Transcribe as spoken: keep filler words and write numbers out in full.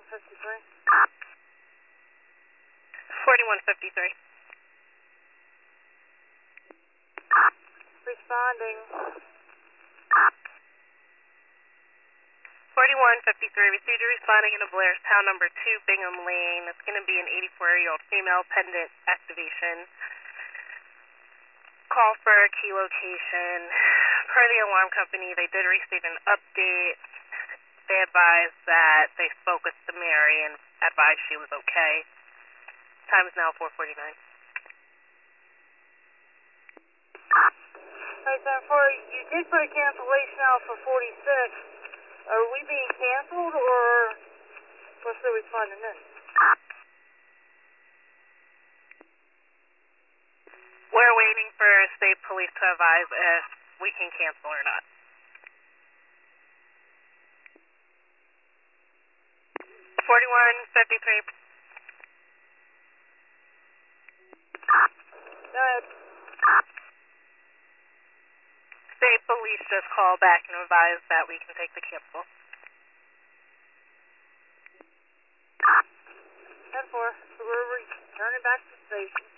fifty-three. forty-one fifty-three. Responding. forty-one fifty-three, received a responding into Blairstown number two, Bingham Lane. It's going to be an eighty-four-year-old female pendant activation. Call for a key location. Per the alarm company, they did receive an update. They advised that they spoke with the Mary and advised she was okay. Time is now four forty-nine. Alright, then for, you did put a cancellation out for forty-six. Are we being canceled, or we're still responding in? We're waiting for state police to advise if we can cancel or not. forty-one fifty-three. Go ahead. State police just called back and advised that we can take the cancel. ten four. So we're returning back to the station.